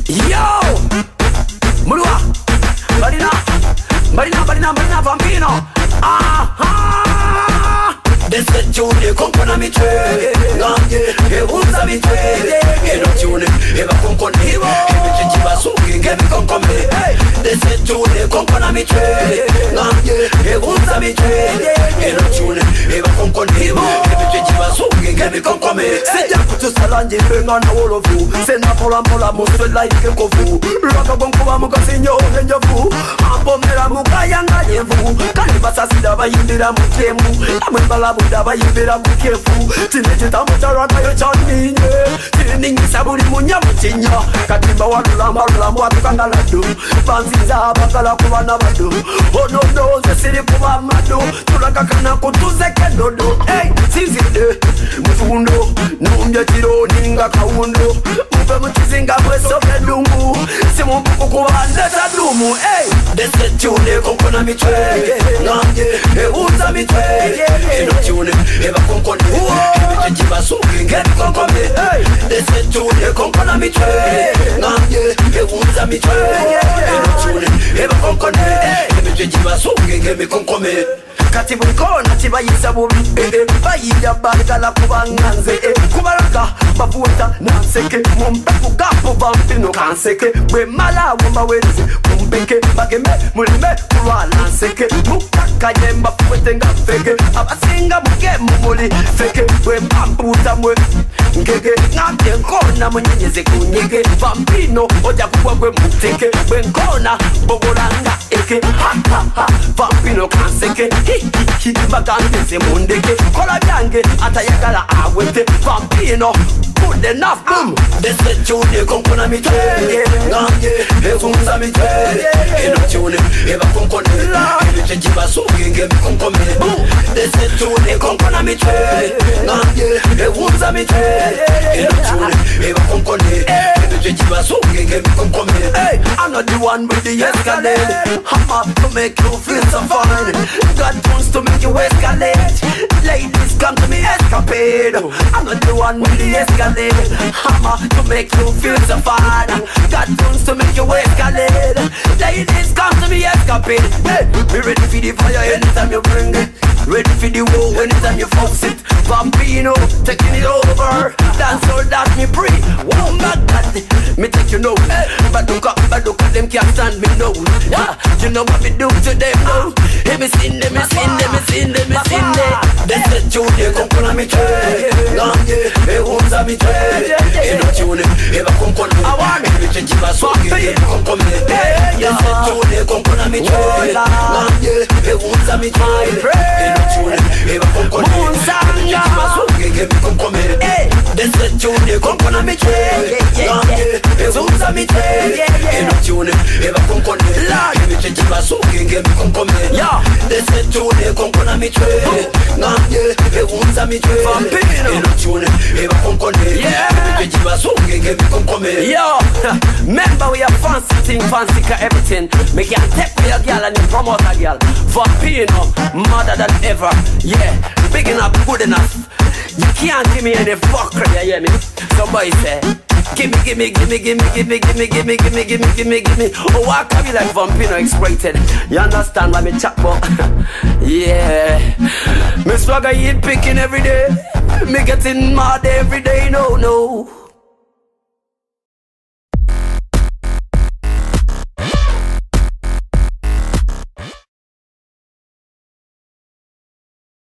Yo! Mulua! Marina Vampino! Aha! Desde Giuni compona mi tre, Gandhi e usa mi tre, e non Giuni e va con connivo, e invece ci va su che mi con me. Desde Giuni compona mi tre, Gandhi e usa mi tre, e non Giuni e va con connivo, e invece ci va su che mi con me. Se già tu salangi venga na all of you, se na pola mo so like che cofu, rock bon ko mo ka sinyo nyo fu, ambo mera mu kaya nganye fu, kali basa sida ba yindira mu kemu, amwe Daba yibera mu kefu tinejeta mutarata yo chaninye tiningi saburi munyamutinya katimba walula watukangala banziza bakala kubana bado ono no zesiri kuba mado tulakakana kutuzeke dodo hey sizide mutundo numbye tiro ninga kaundo mube mutizinga mweso bedungu simu kubanda tadumu hey desetune kompona mitwe nanje uza mitwe Tune, eva con conne, e ci va su, che con come, desde tune, con la mi tre, nanje, e usa mi tre, e tune, eva con conne, e ci va su, che mi con come. Kati bunkona tibayisa bubi bayija bagala kubanganze kubaraka bavuta nanseke mumpe kugapo bampino kanseke bwe mala wumba wenze kumbeke bageme mulime kulwana nseke mukakaye mbafuete ngafeke abasinga buge mumuli feke bwe mbambuta mwe ngeke ngabye nkona munyenyeze kunyeke vampino oja kugwa gwe muteke bwe nkona bogolanga eke ha vampino kanseke Bagandese mundeke kola byange atayagala awete vampino good enough boom desde tune konkona mitwe nganje efunza mitwe eno tune eba konkone ebe jiba sungenge konkome desde tune konkona mitwe nganje efunza mitwe eno tune eba konkone ebe jiba sungenge konkome hey I'm not the one with the escalade hammer to make you feel so fine God wants to make you escalate. Ladies, come to me, escapade. I'm not the one with the escalade. Hammer to make you feel so fine. God wants to make you escalate. Ladies, come to me, escapade. Hey, be ready for the fire anytime you bring it. Ready for the war anytime you force it. Vampino, taking it over. Dance all that me free. Oh my God, me take you know. Baduka, them can't stand me no. Yeah, you know what me do to them now. Hey, me sin them. Desde Giuni compona mi tre, Gandhi e usa mi tre, e non Giuni e va con conne, invece ci va su che con come. Desde Giuni compona mi tre, Gandhi e usa mi tre, e non Giuni e va con conne, invece ci va su che con come. Desde Giuni compona mi tre, Gandhi e usa mi tre, e non Giuni e va con conne, invece ci va su che con come. Desde Giuni compona mi tre, Gandhi e usa mi tre, vampino e non Giuni e va con conne, invece ci va su che con come. Yo, remember we have fancy thing, fancy ka everything. Me can't take for your girl and you promote a girl. Vampino, madder than ever. Yeah, big enough, good enough. You can't give me any fucker, you hear me? Somebody say, gimme. Oh, why come you like Vampino X-rated? You understand why me chat about? Yeah, me swagger eat picking every day. Me getting mad every day, no.